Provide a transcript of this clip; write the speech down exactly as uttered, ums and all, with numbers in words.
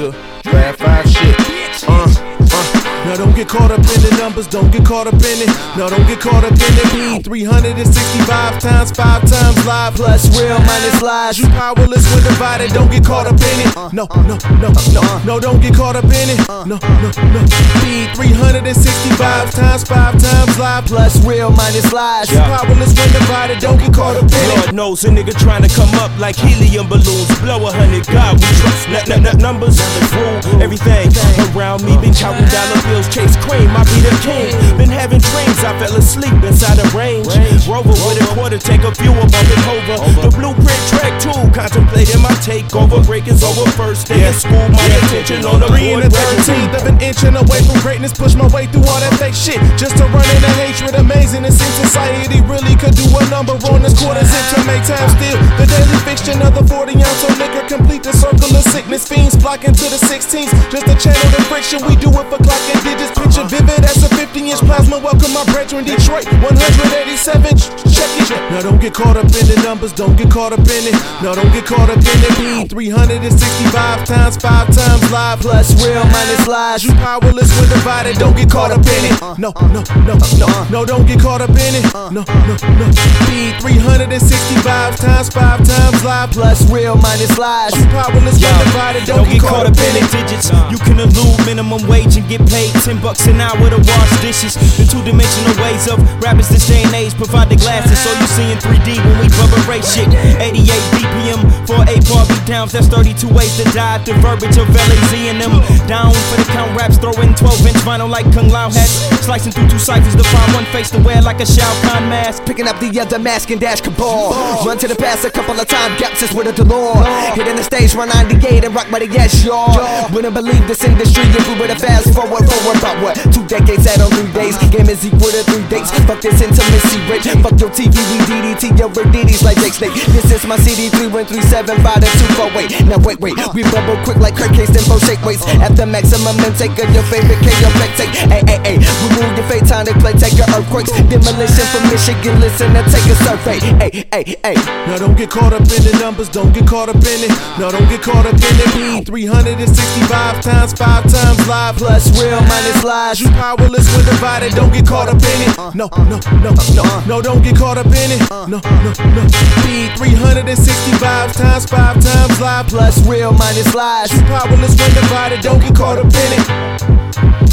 nigga. Draft five shit. Uh, uh. Now don't get caught up in the numbers, don't get caught up in it. No, don't get caught up in it. P three hundred sixty-five times, five times live. Plus real minus lies. You powerless when divided, don't get caught up in it. No, no, no, no, no, don't get caught up in it. No, no, no. P three hundred sixty-five times, five times live. Plus real minus lies. You powerless when divided, don't get caught up in it. Lord knows a nigga trying to come up like helium balloons. Blow a hundred, God we trust. N- n- n- numbers rule everything around me. Been counting dollar bills, chase cream, I be the king. Been having dreams, I fell asleep inside a range Rover with a quarter, take a few above it over. The blueprint track two, contemplating my takeover. Break is over first day of school, my attention on the Three and board. the thirteenth of an inching away from greatness. Push my way through all that fake shit just to run into hatred. Amazing, it seems society really could do a number on this quarter zip to make time steal. The daily fixture, another forty ounce of liquor, complete the circle of sickness. Fiends flocking to the sixteens just to channel the friction. We do it for clock and digits. Picture vivid as a fifty inch plasma. Welcome my brethren, Detroit one eighty-seven. Check it. Now don't get caught up in the numbers, don't get caught up in it. No, don't get caught up in it. P three hundred sixty-five times, five times live. Plus real minus lies. You powerless when divided, don't get caught up in it. No, no, no, no, no, don't get caught up in it. No, no, no. P three hundred sixty-five times, five times live. Plus real minus lies. You powerless when divided, don't, Don't get caught up in the digits. You can elude minimum wage and get paid ten bucks an hour to wash dishes. The two-dimensional ways of rappers this day and age provide the glasses, so you see in three D when we bubble race shit. eighty-eight B P M for eight bar beat downs. That's thirty-two ways to die. The verbiage of L A Z and them down for the count raps. Throwing twelve inch vinyl like Kung Lao hats. Slicing through two ciphers to find one face to wear like a Shao Kahn mask. Picking up the other mask and dash cabal. Run to the past a couple of time gaps is with a Delore. Hitting the stage run ninety-eight and rock by the yes y'all. Wouldn't believe this industry if we were to fast forward forward about what? Two decades out on three days. Game is equal to three dates. Fuck this intimacy rich. Fuck your T V, we D D T your Diddy's like Jake Snake. This is my C D three one three seven five two four eight. Now wait wait, we bubble quick like Kirk Case and shake weights. At the maximum intake of your favorite K O play take. Ay ay ay, remove your fate time to play take your earthquakes. Demolition from Michigan, listen to take a survey. Ay ay ay. Now don't get caught up in the numbers, don't get caught up in it. No, don't get caught up in it. P three hundred sixty-five times, five times live. Plus real minus lies. You powerless when divided, don't get caught up in it. No, no, no, no, no, don't get caught up in it. No, no, no. P three hundred sixty-five times, five times live. Plus real minus lies. You powerless when divided, don't get caught up in it.